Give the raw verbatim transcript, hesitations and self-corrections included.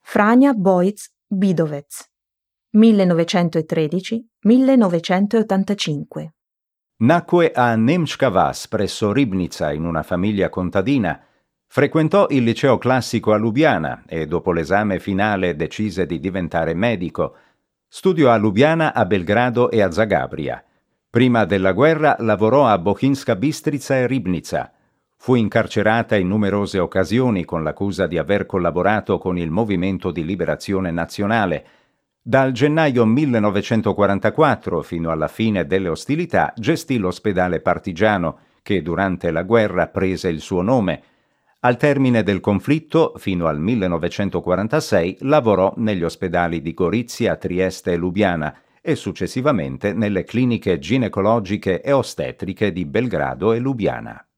Frania Boic Bidovec, millenovecentotredici millenovecentottantacinque. Nacque a Nemčka Vas, presso Ribnica, in una famiglia contadina. Frequentò il liceo classico a Lubiana e dopo l'esame finale decise di diventare medico. Studiò a Lubiana, a Belgrado e a Zagabria. Prima della guerra lavorò a Bohinjska Bistrica e Ribnica. Fu incarcerata in numerose occasioni con l'accusa di aver collaborato con il Movimento di Liberazione Nazionale. Dal gennaio millenovecentoquarantaquattro fino alla fine delle ostilità gestì l'ospedale partigiano, che durante la guerra prese il suo nome. Al termine del conflitto, fino al millenovecentoquarantasei, lavorò negli ospedali di Gorizia, Trieste e Lubiana e successivamente nelle cliniche ginecologiche e ostetriche di Belgrado e Lubiana.